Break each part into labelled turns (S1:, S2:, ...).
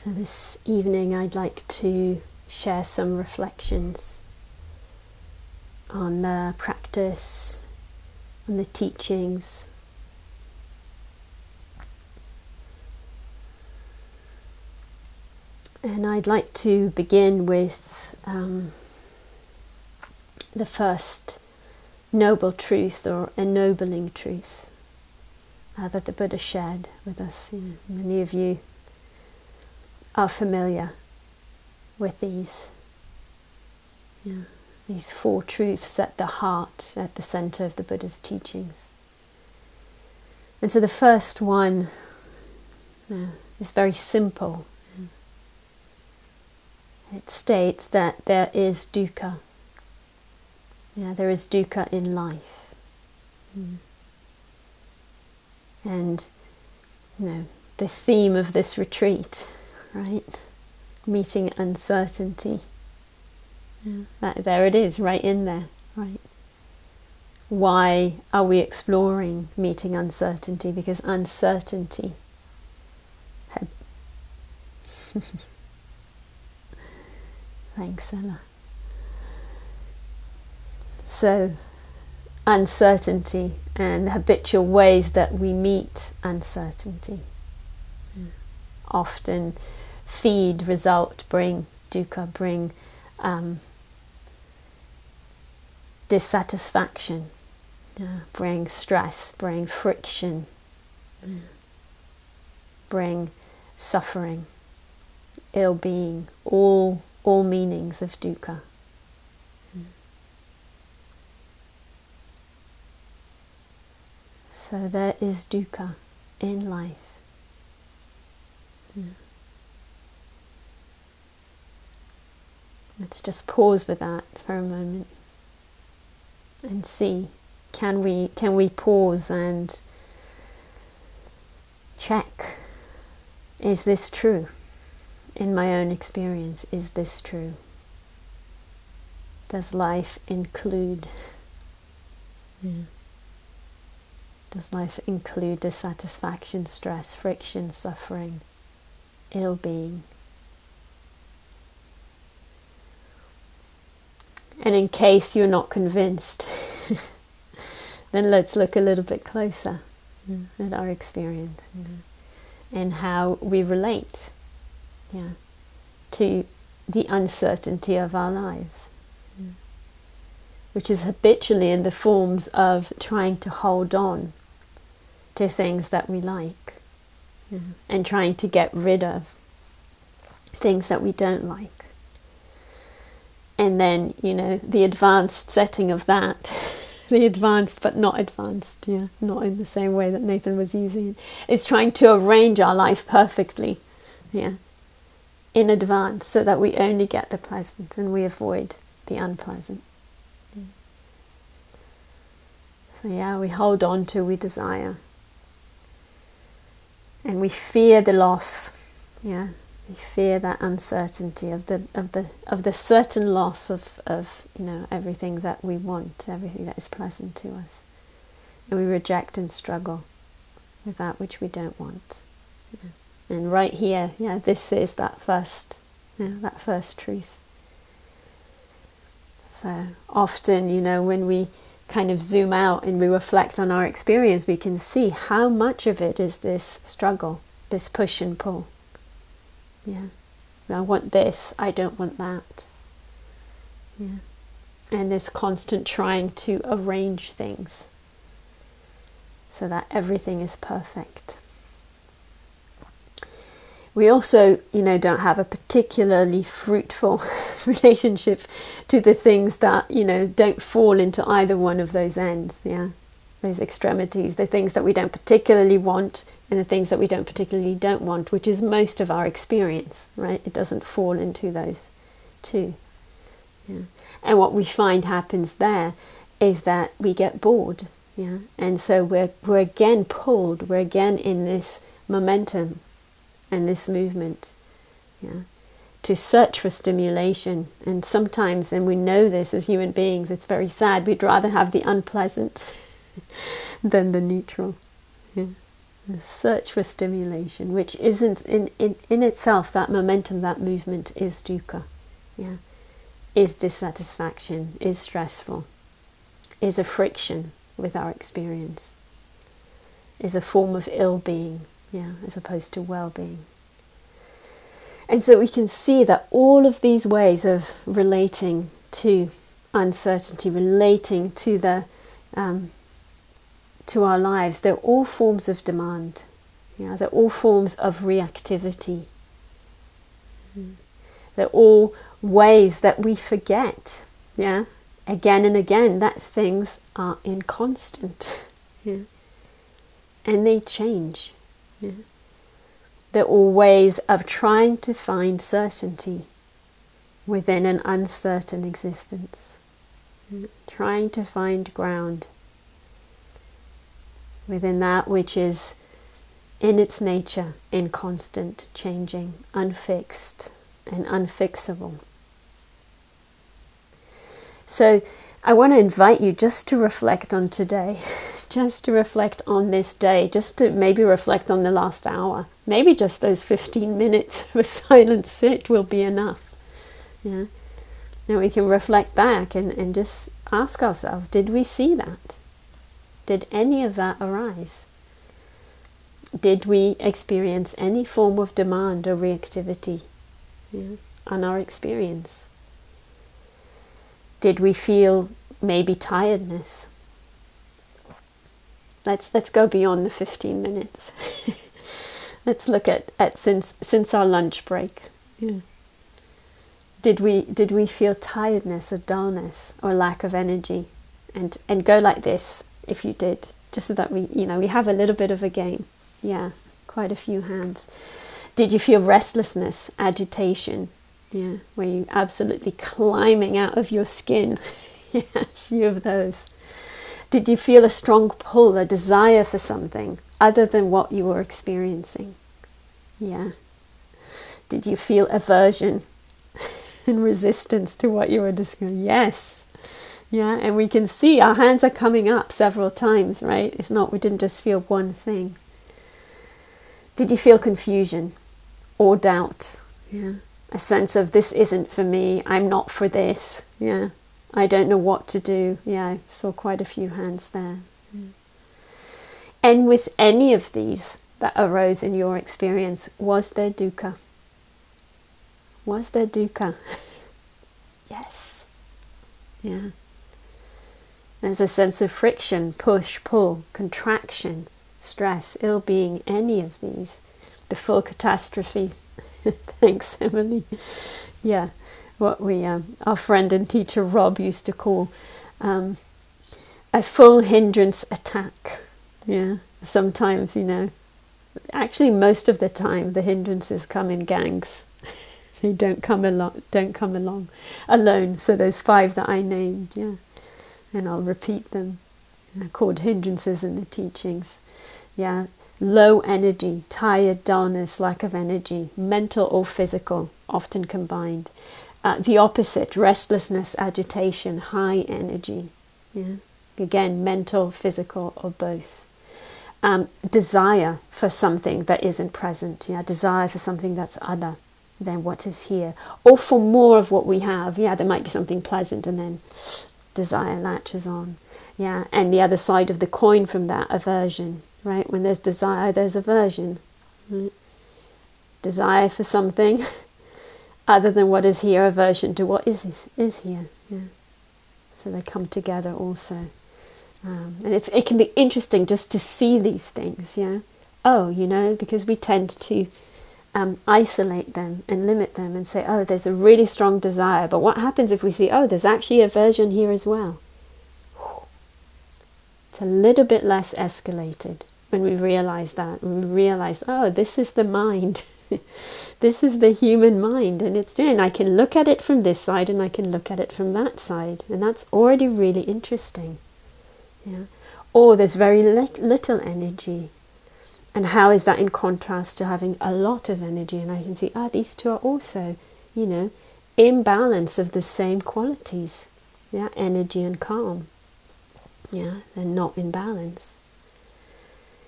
S1: So this evening I'd like to share some reflections on the practice, on the teachings, and I'd like to begin with the first noble truth or ennobling truth that the Buddha shared with us. Many of you are familiar with these four truths at the heart, at the center of the Buddha's teachings. And so the first one is very simple. It states that there is dukkha. There is dukkha in life. And the theme of this retreat, right? Meeting uncertainty. There it is, right in there, right? Why are we exploring meeting uncertainty? Because uncertainty Thanks, Ella. So, uncertainty and the habitual ways that we meet uncertainty often feed, result, bring dukkha, bring dissatisfaction, bring stress, bring friction, bring suffering, ill-being, all meanings of dukkha. So there is dukkha in life. Let's just pause with that for a moment and see, can we pause and check, is this true? In my own experience, is this true? Does life include Does life include dissatisfaction, stress, friction, suffering, ill-being? And in case you're not convinced, then let's look a little bit closer at our experience and how we relate to the uncertainty of our lives, which is habitually in the forms of trying to hold on to things that we like and trying to get rid of things that we don't like. And then, the advanced setting of that, the advanced but not advanced, not in the same way that Nathan was using it, is trying to arrange our life perfectly, in advance, so that we only get the pleasant and we avoid the unpleasant. So we hold on to, we desire. And we fear the loss, we fear that uncertainty of the certain loss of everything that we want, everything that is pleasant to us, and we reject and struggle with that which we don't want. And right here, this is that first truth. So often, when we kind of zoom out and we reflect on our experience, we can see how much of it is this struggle, this push and pull. I want this, I don't want that. And this constant trying to arrange things so that everything is perfect. We also, don't have a particularly fruitful relationship to the things that, don't fall into either one of those ends, those extremities, the things that we don't particularly want and the things that we don't particularly don't want, which is most of our experience, right? It doesn't fall into those two. And what we find happens there is that we get bored, and so we're again pulled, we're again in this momentum and this movement, to search for stimulation. And sometimes, and we know this as human beings, it's very sad, we'd rather have the unpleasant than the neutral. The search for stimulation, which isn't in itself, that momentum, that movement is dukkha, yeah, is dissatisfaction, is stressful, is a friction with our experience, is a form of ill-being, yeah, as opposed to well-being. And so we can see that all of these ways of relating to uncertainty, relating to the to our lives, they're all forms of demand. Yeah, they're all forms of reactivity. They're all ways that we forget, yeah, again and again, that things are inconstant, yeah, and they change. Yeah. They're all ways of trying to find certainty within an uncertain existence, trying to find ground within that which is in its nature inconstant, changing, unfixed and unfixable. So I want to invite you just to reflect on today, just to reflect on this day, just to maybe reflect on the last hour. Maybe just those 15 minutes of a silent sit will be enough. Yeah. Now we can reflect back and just ask ourselves, did we see that? Did any of that arise? Did we experience any form of demand or reactivity, yeah, on our experience? Did we feel maybe tiredness? Let's go beyond the 15 minutes. Let's look at since our lunch break. Yeah. Did we feel tiredness or dullness or lack of energy? And go like this if you did, just so that we have a little bit of a game. Yeah, quite a few hands. Did you feel restlessness, agitation? Yeah, were you absolutely climbing out of your skin? Yeah, a few of those. Did you feel a strong pull, a desire for something other than what you were experiencing? Yeah. Did you feel aversion and resistance to what you were describing? Yes. Yeah, and we can see our hands are coming up several times, right? It's not, we didn't just feel one thing. Did you feel confusion or doubt? Yeah. A sense of this isn't for me, I'm not for this. Yeah. I don't know what to do. Yeah, I saw quite a few hands there. Yeah. And with any of these that arose in your experience, was there dukkha? Was there dukkha? Yes. Yeah. There's a sense of friction, push, pull, contraction, stress, ill-being, any of these. The full catastrophe. Thanks, Emily. Yeah, what we, our friend and teacher Rob used to call a full hindrance attack. Yeah, sometimes, actually most of the time the hindrances come in gangs. They don't come along alone. So those 5 that I named, yeah. And I'll repeat them. They're called hindrances in the teachings. Yeah, low energy, tired, dullness, lack of energy, mental or physical, often combined. The opposite, restlessness, agitation, high energy. Yeah, again, mental, physical, or both. Desire for something that isn't present. Yeah, desire for something that's other than what is here, or for more of what we have. Yeah, there might be something pleasant, and then desire latches on. Yeah, and the other side of the coin from that, aversion. Right, when there's desire, there's aversion. Right? Desire for something other than what is here, aversion to what is here. Yeah. So they come together also, and it can be interesting just to see these things. Yeah. Oh, because we tend to isolate them and limit them and say, oh, there's a really strong desire. But what happens if we see, oh, there's actually aversion here as well? It's a little bit less escalated when we realize that. When we realize, oh, this is the mind. This is the human mind. And I can look at it from this side and I can look at it from that side. And that's already really interesting. Yeah. Or there's very little energy. And how is that in contrast to having a lot of energy? And I can see, these two are also, imbalance of the same qualities. Yeah, energy and calm. Yeah, they're not in balance.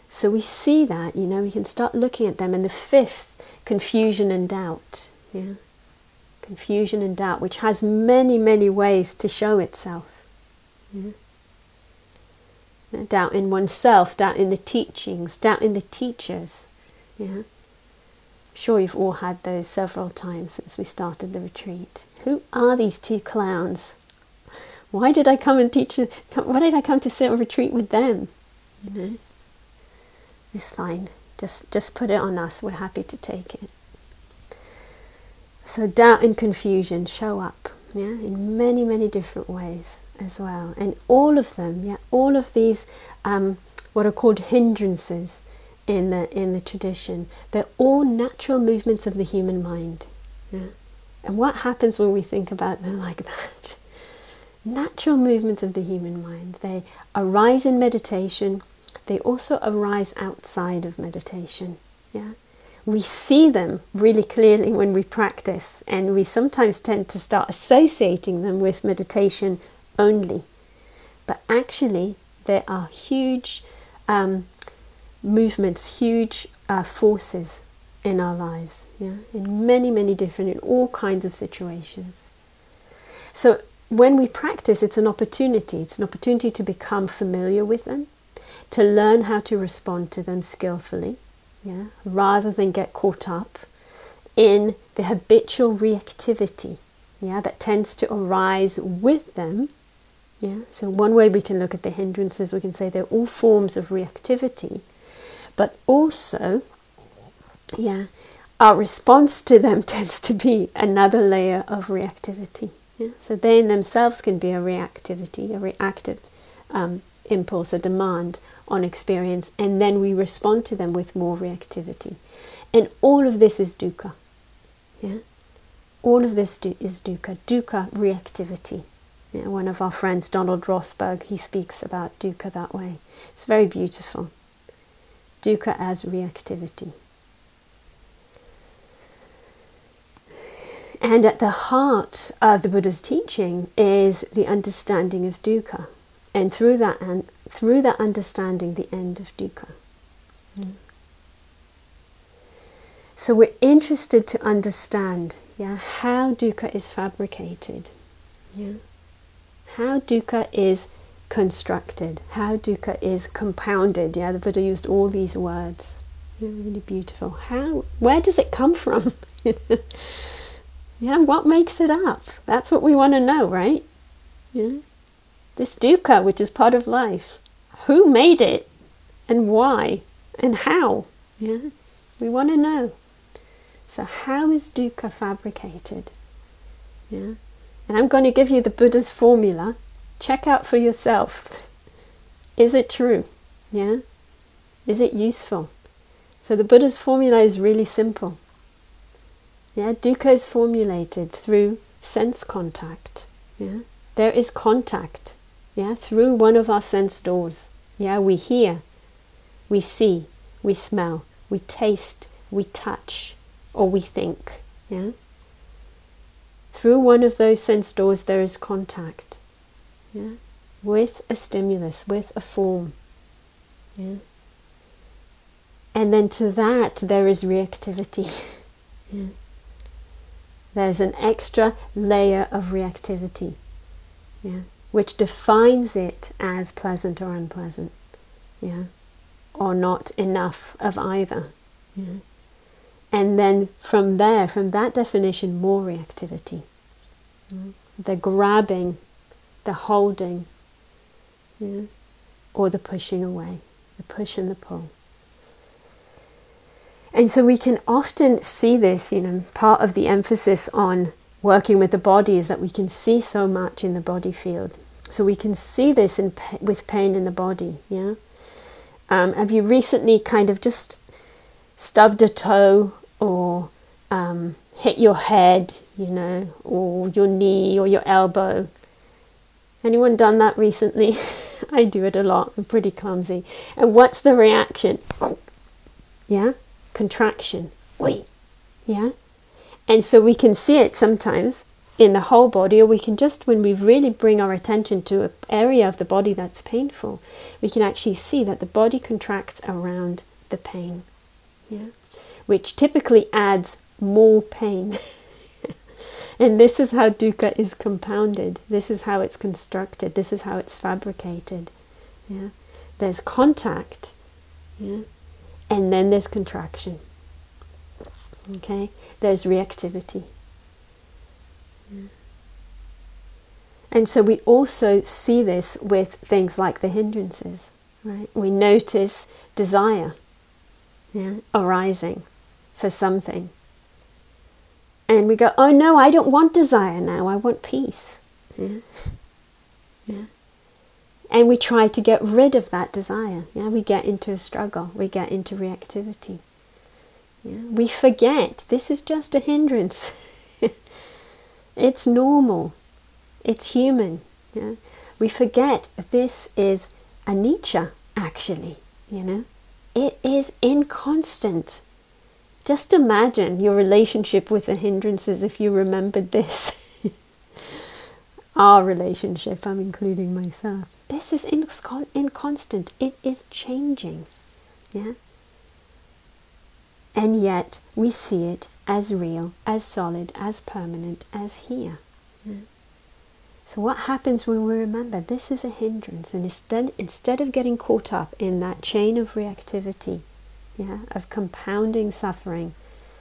S1: So we see that, we can start looking at them. And the fifth, confusion and doubt. Yeah, confusion and doubt, which has many, many ways to show itself. Yeah? Doubt in oneself, doubt in the teachings, doubt in the teachers. Yeah, I'm sure you've all had those several times since we started the retreat. Who are these two clowns? Why did I come and teach? Why did I come to sit and retreat with them? It's fine. Just put it on us. We're happy to take it. So doubt and confusion show up, in many, many different ways as well. And all of them, all of these, what are called hindrances in the tradition, they're all natural movements of the human mind. Yeah? And what happens when we think about them like that? Natural movements of the human mind. They arise in meditation. They also arise outside of meditation. Yeah, we see them really clearly when we practice, and we sometimes tend to start associating them with meditation only. But actually, there are huge movements, huge forces in our lives. Yeah, in many, many different, in all kinds of situations. So when we practice, it's an opportunity. It's an opportunity to become familiar with them, to learn how to respond to them skillfully, rather than get caught up in the habitual reactivity, that tends to arise with them. So one way we can look at the hindrances, we can say they're all forms of reactivity, but also, our response to them tends to be another layer of reactivity. So they in themselves can be a reactivity, a reactive impulse, a demand on experience, and then we respond to them with more reactivity. And all of this is dukkha. All of this is dukkha. Dukkha, reactivity. One of our friends, Donald Rothberg, he speaks about dukkha that way. It's very beautiful. Dukkha as reactivity. And at the heart of the Buddha's teaching is the understanding of dukkha, and through that understanding, the end of dukkha. So we're interested to understand, how dukkha is fabricated, how dukkha is constructed, how dukkha is compounded. The Buddha used all these words. Really beautiful. Where does it come from? What makes it up? That's what we want to know, right? This dukkha, which is part of life. Who made it? And why? And how? We want to know. So how is dukkha fabricated? And I'm going to give you the Buddha's formula. Check out for yourself. Is it true? Is it useful? So the Buddha's formula is really simple. Dukkha is formulated through sense contact. There is contact. Through one of our sense doors. We hear, we see, we smell, we taste, we touch, or we think. Through one of those sense doors there is contact. With a stimulus, with a form. And then to that there is reactivity. There's an extra layer of reactivity, which defines it as pleasant or unpleasant, or not enough of either. And then from that definition, more reactivity. The grabbing, the holding, or the pushing away, the push and the pull. And so we can often see this, part of the emphasis on working with the body is that we can see so much in the body field. So we can see this with pain in the body, Have you recently kind of just stubbed a toe or hit your head, or your knee or your elbow? Anyone done that recently? I do it a lot. I'm pretty clumsy. And what's the reaction? Contraction. Wait. And so we can see it sometimes in the whole body, or we can just, when we really bring our attention to an area of the body that's painful, we can actually see that the body contracts around the pain, which typically adds more pain. And this is how dukkha is compounded. This is how it's constructed. This is how it's fabricated. There's contact, and then there's contraction. Okay, there's reactivity. And so we also see this with things like the hindrances, right? We notice desire arising for something. And we go, oh no, I don't want desire now, I want peace. And we try to get rid of that desire. We get into a struggle, we get into reactivity. We forget this is just a hindrance. It's normal. It's human. We forget this is anicca, actually. It is inconstant. Just imagine your relationship with the hindrances if you remembered this. Our relationship, I'm including myself. This is inconstant. It is changing. And yet we see it as real, as solid, as permanent, as here. So what happens when we remember this is a hindrance, and instead of getting caught up in that chain of reactivity, of compounding suffering,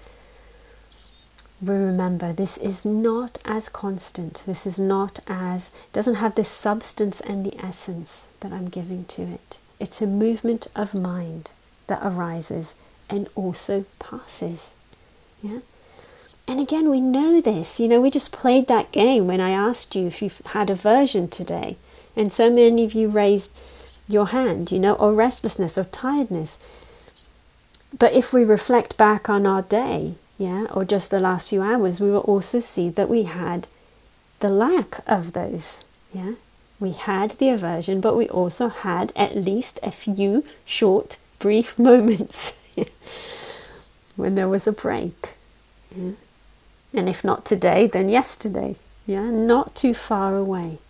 S1: we remember this is not as constant, this is not as, doesn't have this substance and the essence that I'm giving to it. It's a movement of mind that arises and also passes. And again, we know this. We just played that game when I asked you if you've had aversion today. And so many of you raised your hand, or restlessness or tiredness. But if we reflect back on our day, or just the last few hours, we will also see that we had the lack of those. We had the aversion, but we also had at least a few short, brief moments when there was a break. And if not today, then yesterday. Not too far away.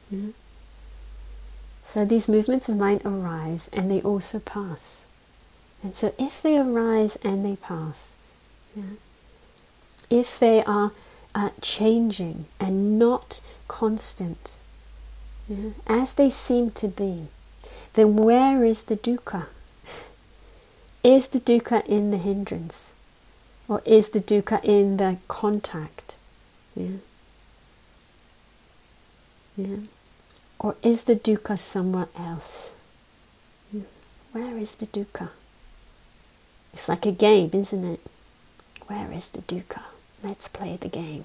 S1: So these movements of mind arise and they also pass. And so if they arise and they pass, if they are changing and not constant, as they seem to be, then where is the dukkha? Is the dukkha in the hindrance? Or is the dukkha in the contact? Or is the dukkha somewhere else? Where is the dukkha? It's like a game, isn't it? Where is the dukkha? Let's play the game.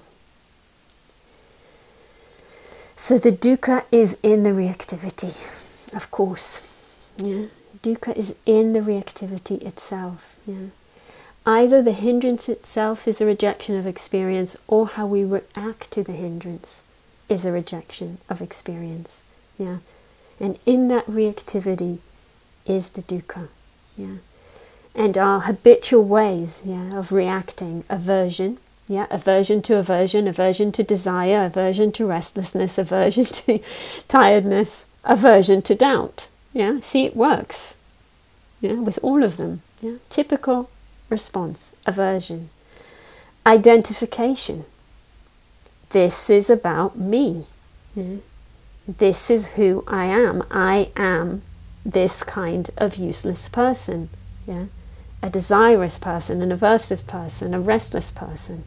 S1: So the dukkha is in the reactivity, of course. Dukkha is in the reactivity itself. Either the hindrance itself is a rejection of experience, or how we react to the hindrance is a rejection of experience. And in that reactivity is the dukkha. And our habitual ways of reacting, aversion, aversion to aversion, aversion to desire, aversion to restlessness, aversion to tiredness, aversion to doubt. See, it works. With all of them. Typical response, aversion. Identification. This is about me. This is who I am. I am this kind of useless person. A desirous person, an aversive person, a restless person.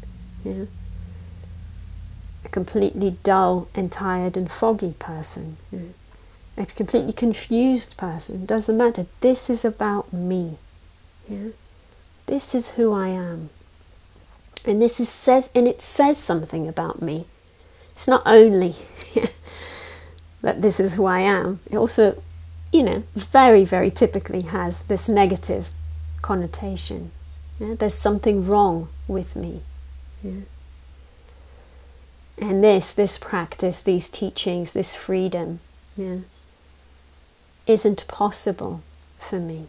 S1: A completely dull and tired and foggy person. A completely confused person. Doesn't matter. This is about me. This is who I am. And it says something about me. It's not only that this is who I am. It also, very, very typically has this negative connotation. There's something wrong with me. And this practice, these teachings, this freedom, isn't possible for me.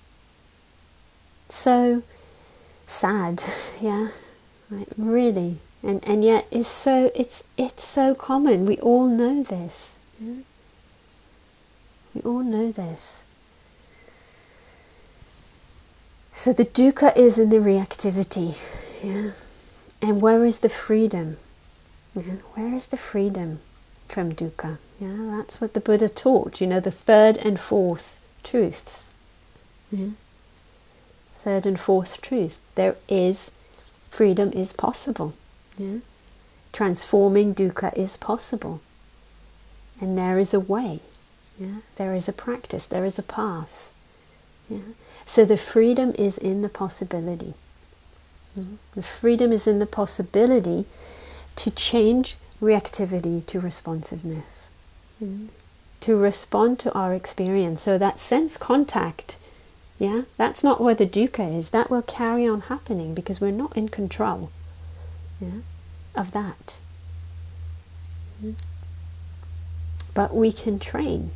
S1: So sad, Like really And yet it's so common. We all know this. Yeah? We all know this. So the dukkha is in the reactivity. Yeah? And where is the freedom? Yeah? Where is the freedom from dukkha? Yeah? That's what the Buddha taught, the third and fourth truths. Yeah? Third and fourth truth. Freedom is possible. Yeah? Transforming dukkha is possible. And there is a way. Yeah? There is a practice. There is a path. Yeah? So the freedom is in the possibility. The freedom is in the possibility to change reactivity to responsiveness. To respond to our experience. So that sense contact, that's not where the dukkha is. That will carry on happening because we're not in control of that. But we can train.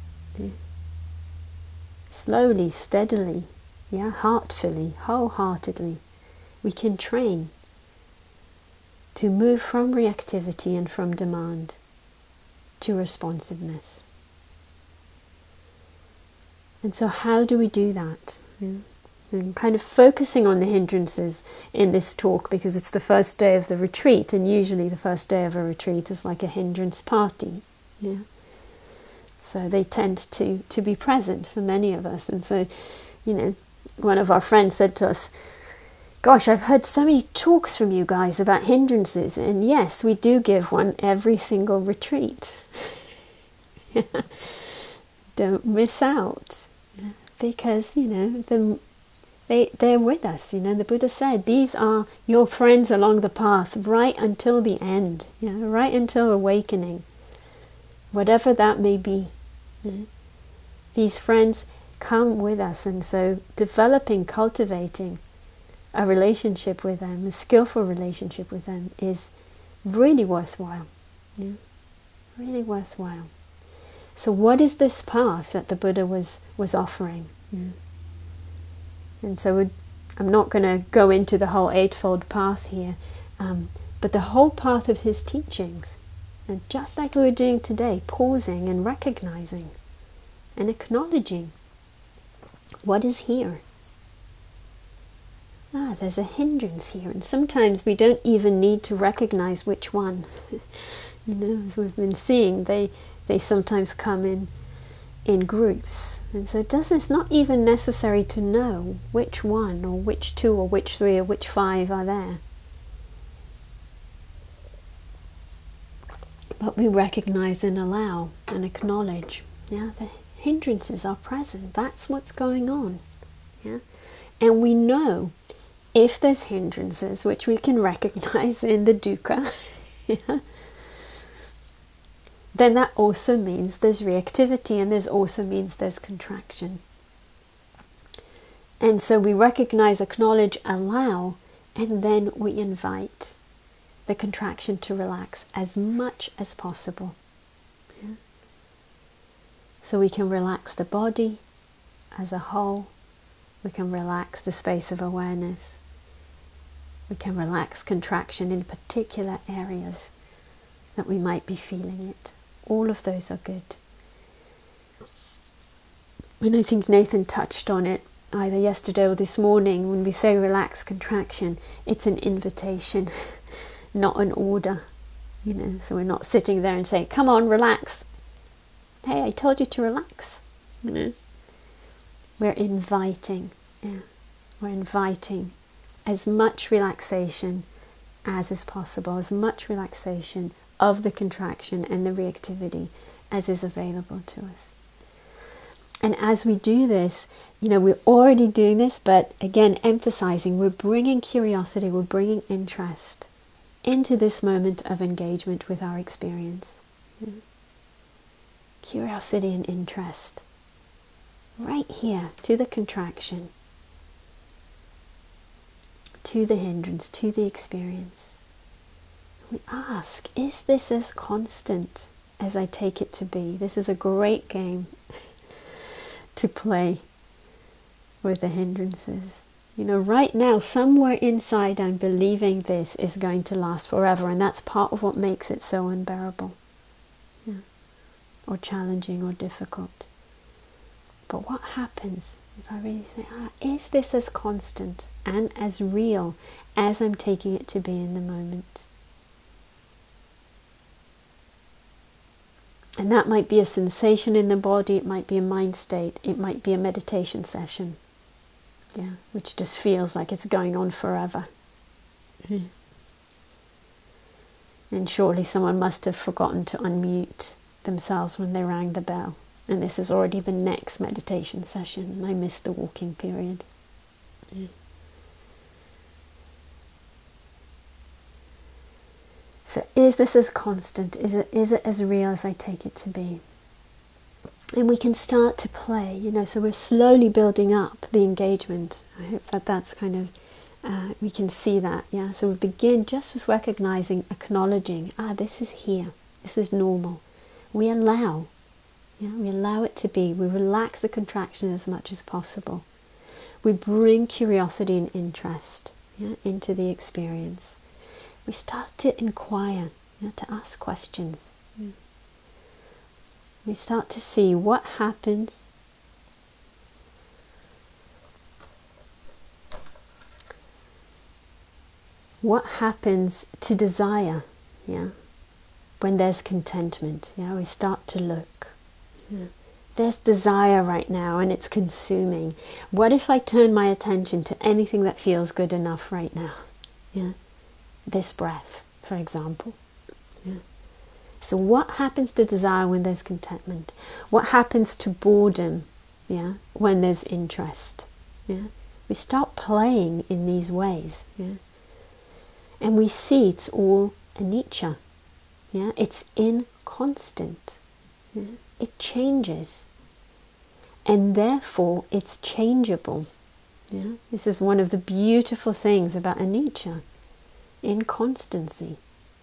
S1: Slowly, steadily, heartfully, wholeheartedly. We can train to move from reactivity and from demand to responsiveness. And so how do we do that? I'm kind of focusing on the hindrances in this talk because it's the first day of the retreat, and usually the first day of a retreat is like a hindrance party. So they tend to be present for many of us. And so, one of our friends said to us, "Gosh, I've heard so many talks from you guys about hindrances." And yes, we do give one every single retreat. Don't miss out. Because, they're with us. The Buddha said, these are your friends along the path right until the end. Right until awakening. Whatever that may be. These friends come with us. And so developing, cultivating a relationship with them, a skillful relationship with them, is really worthwhile. Really worthwhile. So what is this path that the Buddha was offering? And so I'm not going to go into the whole Eightfold Path here, but the whole path of his teachings, and just like we were doing today, pausing and recognizing and acknowledging what is here. There's a hindrance here, and sometimes we don't even need to recognize which one. As we've been seeing, they sometimes come in groups, and so it's not even necessary to know which one or which two or which three or which five are there. But we recognize and allow and acknowledge, the hindrances are present. That's what's going on. And we know if there's hindrances, which we can recognize in the dukkha, then that also means there's reactivity, and there's also means there's contraction. And so we recognize, acknowledge, allow, and then we invite the contraction to relax as much as possible. So we can relax the body as a whole. We can relax the space of awareness. We can relax contraction in particular areas that we might be feeling it. All of those are good. And I think Nathan touched on it either yesterday or this morning. When we say relax contraction, it's an invitation, not an order. So we're not sitting there and saying, "Come on, relax. Hey, I told you to relax." We're inviting. We're inviting as much relaxation as is possible, as much relaxation of the contraction and the reactivity as is available to us. And as we do this, we're already doing this, but again, emphasizing, we're bringing curiosity, we're bringing interest into this moment of engagement with our experience. Curiosity and interest. Right here, to the contraction, to the hindrance, to the experience. We ask, is this as constant as I take it to be? This is a great game to play with the hindrances. You know, right now, somewhere inside, I'm believing this is going to last forever, and that's part of what makes it so unbearable, yeah, or challenging or difficult. But what happens if I really say, is this as constant and as real as I'm taking it to be in the moment? And that might be a sensation in the body, it might be a mind state, it might be a meditation session, yeah, which just feels like it's going on forever. Mm. And surely someone must have forgotten to unmute themselves when they rang the bell. And this is already the next meditation session, and I missed the walking period. Yeah. So is this as constant? Is it as real as I take it to be? And we can start to play, you know, so we're slowly building up the engagement. I hope that that's kind of, we can see that, yeah. So we begin just with recognizing, acknowledging, this is here, this is normal. We allow. Yeah, we allow it to be. We relax the contraction as much as possible. We bring curiosity and interest, yeah, into the experience. We start to inquire, yeah, to ask questions. Yeah. We start to see what happens to desire, yeah, when there's contentment. Yeah, we start to look. Yeah. There's desire right now and it's consuming. What if I turn my attention to anything that feels good enough right now? Yeah. This breath, for example. Yeah. So what happens to desire when there's contentment? What happens to boredom, yeah, when there's interest? Yeah. We start playing in these ways. Yeah. And we see it's all anicca. Yeah. It's inconstant. Yeah. It changes, and therefore it's changeable. Yeah? This is one of the beautiful things about anicca, inconstancy.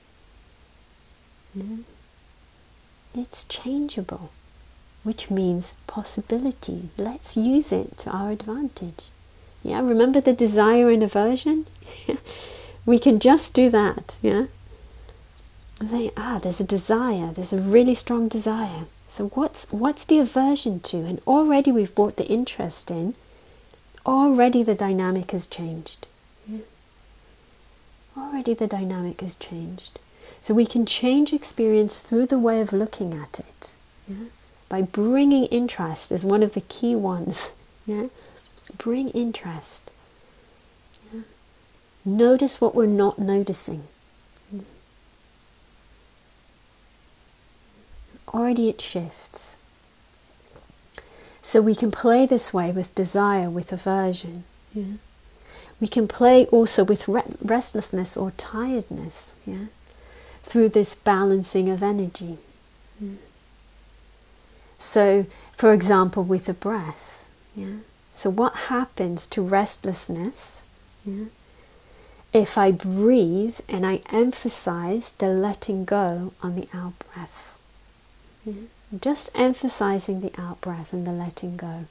S1: Yeah? It's changeable, which means possibility. Let's use it to our advantage. Yeah, remember the desire and aversion? We can just do that. Yeah, say, there's a desire. There's a really strong desire. So what's the aversion to? And already we've brought the interest in. Already the dynamic has changed. Yeah. Already the dynamic has changed. So we can change experience through the way of looking at it. Yeah. By bringing interest as one of the key ones. Yeah. Bring interest. Yeah. Notice what we're not noticing. Already it shifts. So we can play this way with desire, with aversion. Yeah? We can play also with restlessness or tiredness, yeah? Through this balancing of energy. Yeah? So, for example, with the breath. Yeah? So what happens to restlessness, yeah, if I breathe and I emphasize the letting go on the out-breath? Yeah. Just emphasizing the out-breath and the letting go.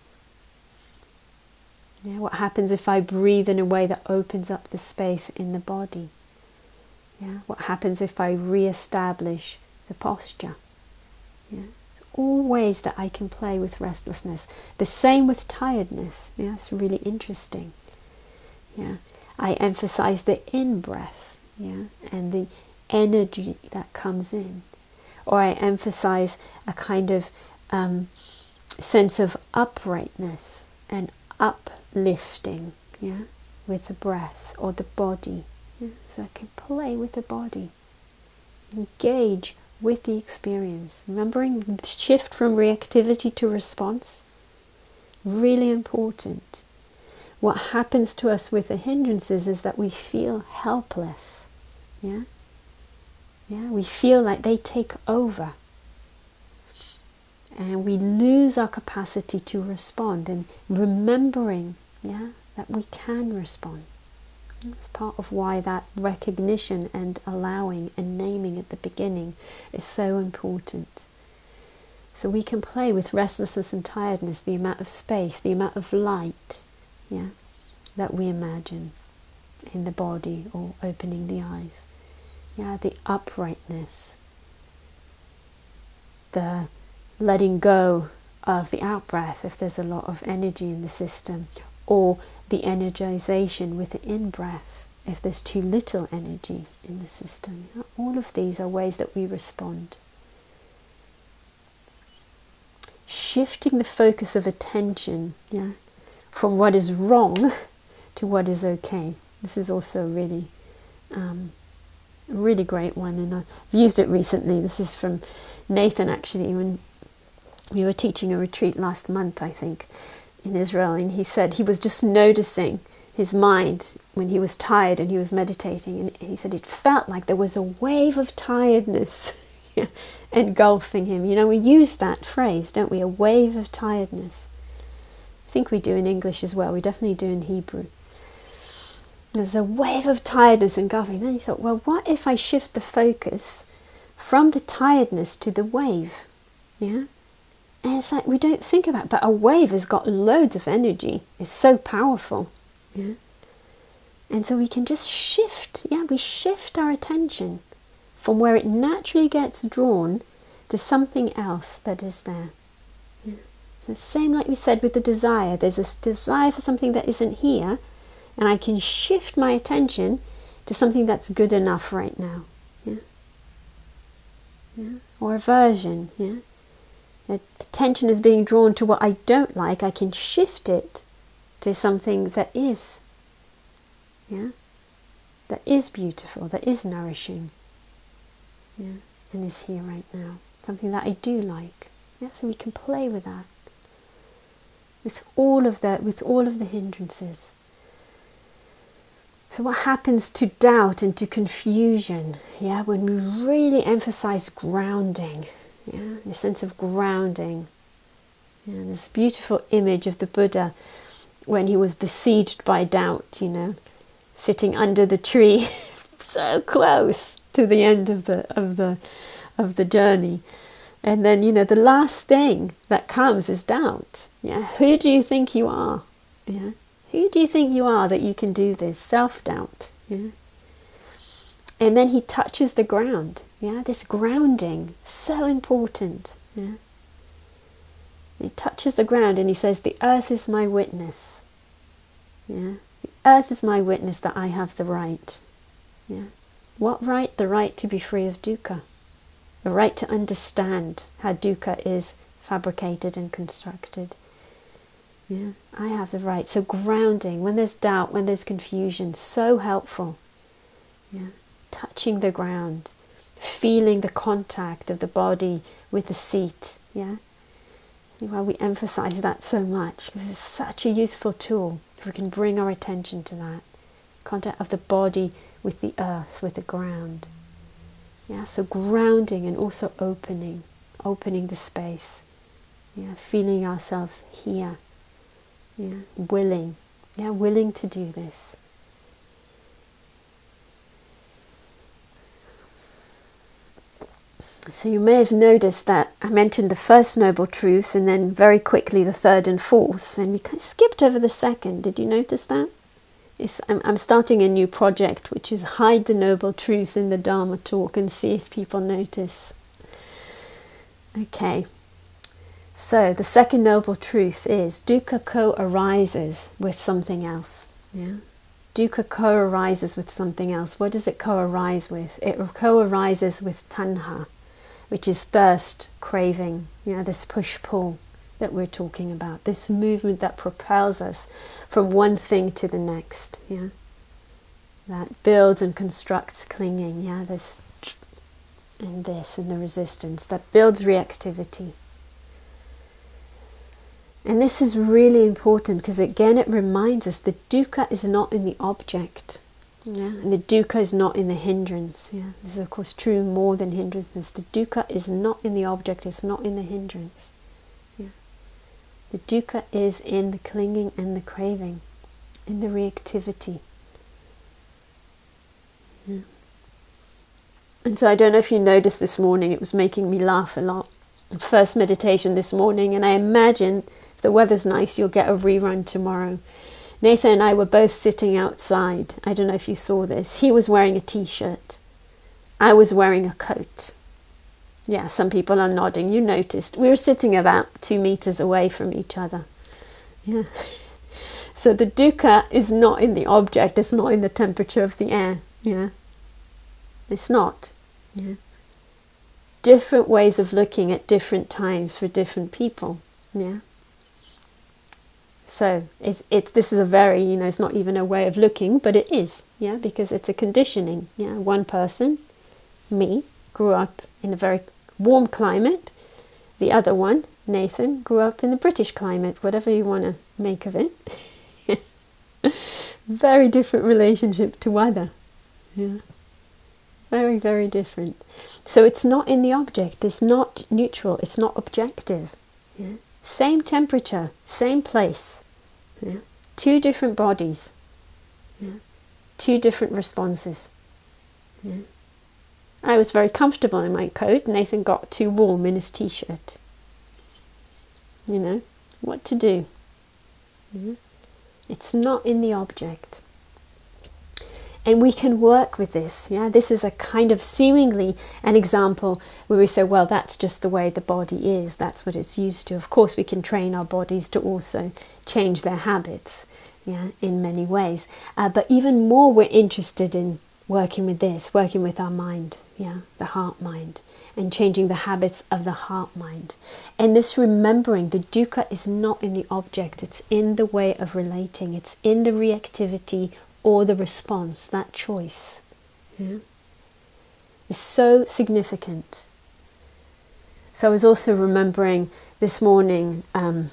S1: Yeah. What happens if I breathe in a way that opens up the space in the body? Yeah. What happens if I re-establish the posture? Yeah. All ways that I can play with restlessness. The same with tiredness. Yeah. It's really interesting. Yeah. I emphasize the in-breath, yeah, and the energy that comes in. Or I emphasize a kind of sense of uprightness and uplifting, yeah, with the breath or the body. Yeah? So I can play with the body, engage with the experience. Remembering the shift from reactivity to response, really important. What happens to us with the hindrances is that we feel helpless. Yeah. Yeah, we feel like they take over, and we lose our capacity to respond. And remembering, yeah, that we can respond. That's part of why that recognition and allowing and naming at the beginning is so important. So we can play with restlessness and tiredness, the amount of space, the amount of light, yeah, that we imagine in the body or opening the eyes. Yeah, the uprightness, the letting go of the out-breath if there's a lot of energy in the system, or the energization with the in-breath if there's too little energy in the system. All of these are ways that we respond. Shifting the focus of attention, yeah, from what is wrong to what is okay. This is also really a really great one, and I've used it recently. This is from Nathan, actually, when we were teaching a retreat last month, I think, in Israel, and he said he was just noticing his mind when he was tired and he was meditating, and he said it felt like there was a wave of tiredness engulfing him. You know, we use that phrase, don't we? A wave of tiredness. I think we do in English as well. We definitely do in Hebrew. There's a wave of tiredness engulfing. Then he thought, well, what if I shift the focus from the tiredness to the wave? Yeah? And it's like we don't think about it, but a wave has got loads of energy. It's so powerful. Yeah? And so we can just shift. Yeah, we shift our attention from where it naturally gets drawn to something else that is there. Yeah? The same like we said with the desire. There's this desire for something that isn't here, and I can shift my attention to something that's good enough right now. Yeah? Yeah? Or aversion. Yeah? Attention is being drawn to what I don't like. I can shift it to something that is. Yeah? That is beautiful, that is nourishing. Yeah? And is here right now. Something that I do like. Yeah? So we can play with that. With all of that, with all of the hindrances. So what happens to doubt and to confusion, yeah, when we really emphasize grounding, yeah, the sense of grounding. Yeah, this beautiful image of the Buddha when he was besieged by doubt, you know, sitting under the tree, so close to the end of the journey. And then, you know, the last thing that comes is doubt. Yeah, who do you think you are? Yeah. Who do you think you are that you can do this? Self-doubt. Yeah? And then he touches the ground. Yeah? This grounding, so important. Yeah? He touches the ground and he says, the earth is my witness. Yeah? The earth is my witness that I have the right. Yeah? What right? The right to be free of dukkha. The right to understand how dukkha is fabricated and constructed. Yeah, I have the right. So grounding, when there's doubt, when there's confusion, so helpful. Yeah, touching the ground, feeling the contact of the body with the seat. Yeah, why we emphasize that so much, because it's such a useful tool. If we can bring our attention to that contact of the body with the earth, with the ground. Yeah, so grounding and also opening the space. Yeah, feeling ourselves here. Yeah, willing to do this. So you may have noticed that I mentioned the first noble truth and then very quickly the third and fourth, and we kind of skipped over the second. Did you notice that? I'm starting a new project which is hide the noble truth in the Dharma talk and see if people notice. Okay. So the second noble truth is dukkha co-arises with something else. Yeah? Dukkha co-arises with something else. What does it co-arise with? It co-arises with tanha, which is thirst, craving, you know, this push-pull that we're talking about, this movement that propels us from one thing to the next. Yeah? That builds and constructs clinging. Yeah, this and the resistance that builds reactivity. And this is really important because again it reminds us that dukkha is not in the object, yeah, and the dukkha is not in the hindrance. Yeah, this is of course true more than hindrances. The dukkha is not in the object; it's not in the hindrance. Yeah, the dukkha is in the clinging and the craving, in the reactivity. Yeah. And so I don't know if you noticed this morning; it was making me laugh a lot. First meditation this morning, and I imagine. The weather's nice, you'll get a rerun tomorrow. Nathan and I were both sitting outside. I don't know if you saw this. He was wearing a t-shirt. I was wearing a coat. Yeah, some people are nodding. You noticed. We were sitting about 2 meters away from each other. Yeah. So the dukkha is not in the object. It's not in the temperature of the air. Yeah. It's not. Yeah. Different ways of looking at different times for different people. Yeah. So this is a very, it's not even a way of looking, but it is, yeah, because it's a conditioning. Yeah, one person, me, grew up in a very warm climate. The other one, Nathan, grew up in the British climate, whatever you want to make of it. Very different relationship to weather. Yeah. Very, very different. So it's not in the object. It's not neutral. It's not objective. Yeah. Same temperature, same place. Yeah. 2 different bodies. Yeah. 2 different responses. Yeah. I was very comfortable in my coat. Nathan got too warm in his t-shirt. What to do. Yeah. It's not in the object. And we can work with this. Yeah, this is a kind of seemingly an example where we say, well, that's just the way the body is. That's what it's used to. Of course, we can train our bodies to also change their habits, yeah, in many ways. But even more, we're interested in working with this, working with our mind, yeah, the heart mind, and changing the habits of the heart mind. And this remembering the dukkha is not in the object. It's in the way of relating. It's in the reactivity or the response, that choice, yeah, is so significant. So I was also remembering this morning,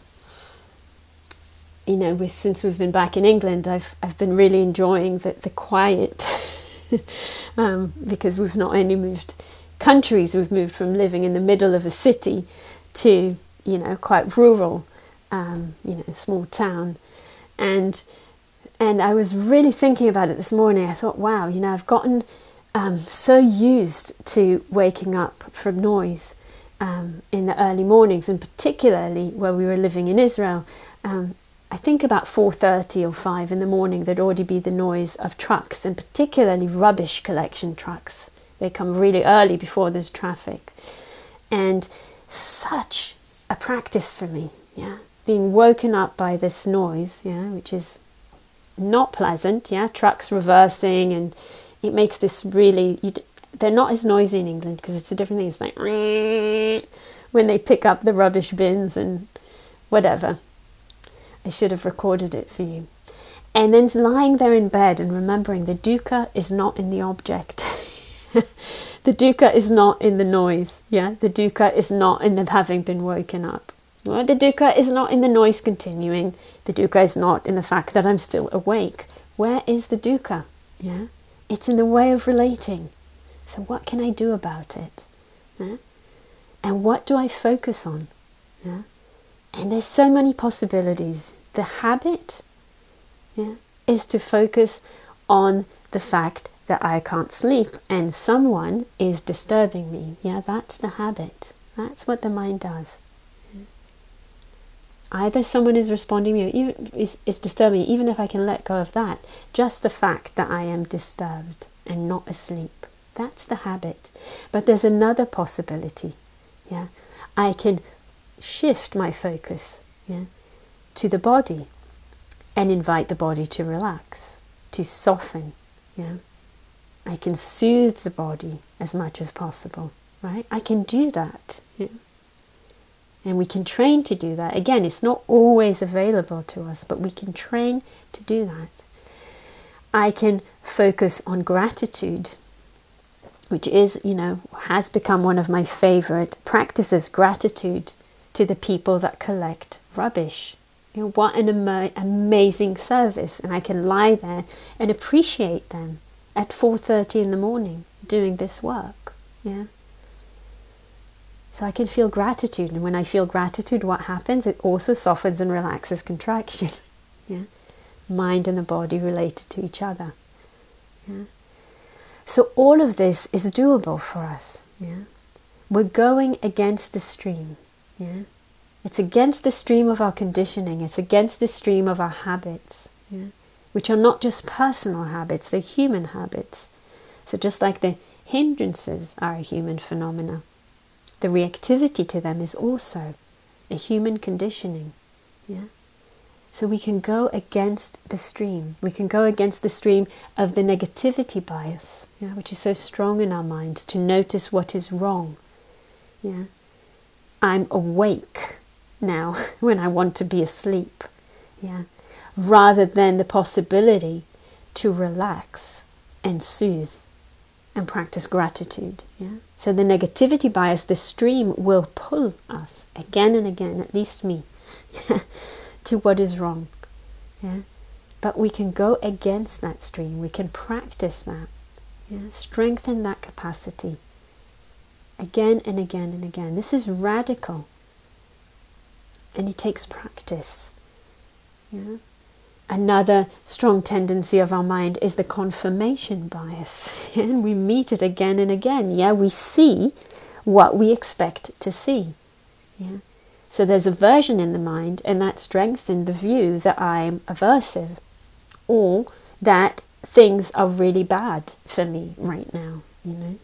S1: since we've been back in England, I've been really enjoying the quiet, because we've not only moved countries, we've moved from living in the middle of a city to, quite rural, small town, and I was really thinking about it this morning. I thought, wow, I've gotten so used to waking up from noise in the early mornings, and particularly where we were living in Israel. I think about 4:30 or 5 in the morning, there'd already be the noise of trucks, and particularly rubbish collection trucks. They come really early before there's traffic. And such a practice for me, yeah, being woken up by this noise, yeah, which is not pleasant, yeah, trucks reversing, and it makes this really, they're not as noisy in England because it's a different thing. It's like when they pick up the rubbish bins and whatever. I should have recorded it for you. And then lying there in bed and remembering the dukkha is not in the object. The dukkha is not in the noise, yeah, the dukkha is not in the having been woken up. Well, the dukkha is not in the noise continuing. The dukkha is not in the fact that I'm still awake. Where is the dukkha? Yeah, it's in the way of relating. So what can I do about it? Yeah? And what do I focus on? Yeah? And there's so many possibilities. The habit, yeah, is to focus on the fact that I can't sleep and someone is disturbing me. Yeah, that's the habit. That's what the mind does. Either someone is responding to me or even is disturbing me, even if I can let go of that. Just the fact that I am disturbed and not asleep. That's the habit. But there's another possibility. Yeah, I can shift my focus, yeah, to the body and invite the body to relax, to soften. Yeah, I can soothe the body as much as possible. Right? I can do that. Yeah. And we can train to do that. Again, it's not always available to us, but we can train to do that. I can focus on gratitude, which is, has become one of my favorite practices, gratitude to the people that collect rubbish. What an amazing service. And I can lie there and appreciate them at 4:30 in the morning doing this work. Yeah. So I can feel gratitude, and when I feel gratitude, what happens? It also softens and relaxes contraction. Yeah, mind and the body related to each other. Yeah, so all of this is doable for us. Yeah, we're going against the stream. Yeah, it's against the stream of our conditioning. It's against the stream of our habits. yeah? Which are not just personal habits, they're human habits. So just like the hindrances are a human phenomena, the reactivity to them is also a human conditioning. Yeah? So we can go against the stream. We can go against the stream of the negativity bias, yeah, which is so strong in our minds, to notice what is wrong. Yeah? I'm awake now when I want to be asleep. Yeah? Rather than the possibility to relax and soothe and practice gratitude. Yeah? So the negativity bias, the stream, will pull us again and again, at least me, to what is wrong. Yeah? But we can go against that stream. We can practice that. Yeah? Strengthen that capacity again and again and again. This is radical. And it takes practice. Yeah? Another strong tendency of our mind is the confirmation bias. And we meet it again and again. Yeah, we see what we expect to see. Yeah. So there's aversion in the mind, and that strengthens the view that I'm aversive, or that things are really bad for me right now, you know.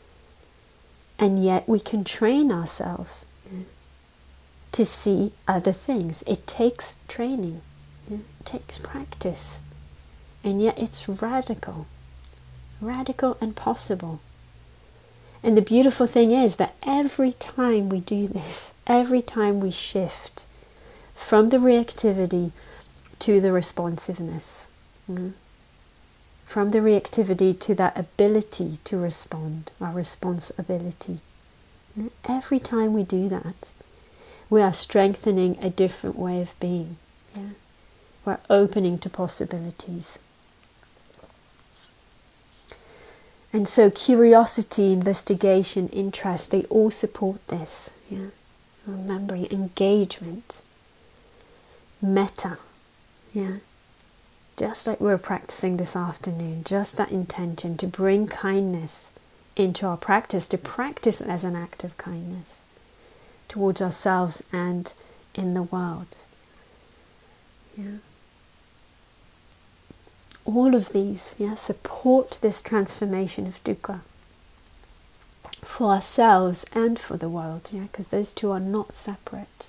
S1: And yet we can train ourselves, yeah, to see other things. It takes training. Yeah, it takes practice, and yet it's radical and possible. And the beautiful thing is that every time we do this, every time we shift from the reactivity to the responsiveness, from the reactivity to that ability to respond, our responsibility, every time we do that, we are strengthening a different way of being. Yeah? We're opening to possibilities. And so curiosity, investigation, interest, they all support this. Yeah? Remembering engagement, metta. Yeah? Just like we're practicing this afternoon, just that intention to bring kindness into our practice, to practice as an act of kindness towards ourselves and in the world. Yeah? All of these, yeah, support this transformation of dukkha for ourselves and for the world, yeah, because those two are not separate.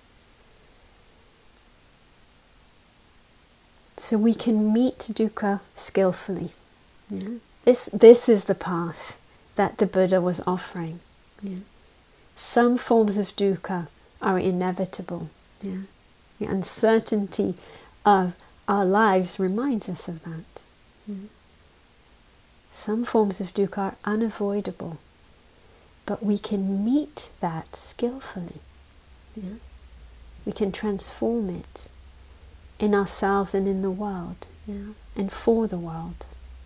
S1: So we can meet dukkha skillfully. Yeah? This is the path that the Buddha was offering. Yeah? Some forms of dukkha are inevitable. Yeah? The uncertainty of our lives reminds us of that. Yeah? Some forms of dukkha are unavoidable, but we can meet that skillfully. Yeah? We can transform it in ourselves and in the world, yeah? And for the world.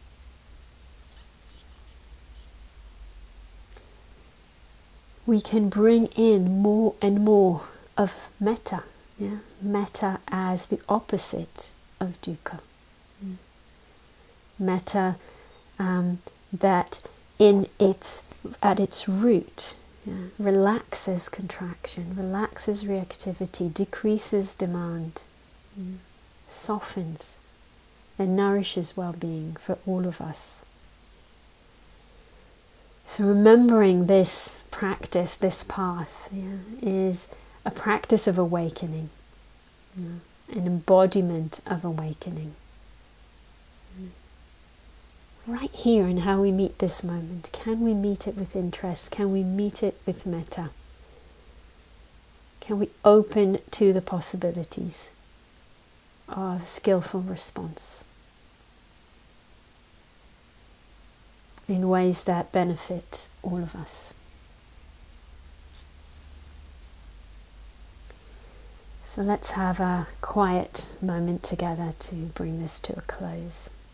S1: We can bring in more and more of metta. Yeah? Metta as the opposite of dukkha. Yeah? Metta that at its root, yeah, relaxes contraction, relaxes reactivity, decreases demand, yeah, softens and nourishes well-being for all of us. So remembering this practice, this path, yeah, is a practice of awakening, yeah, an embodiment of awakening. Yeah. Right here in how we meet this moment, can we meet it with interest? Can we meet it with metta? Can we open to the possibilities of skillful response in ways that benefit all of us? So let's have a quiet moment together to bring this to a close.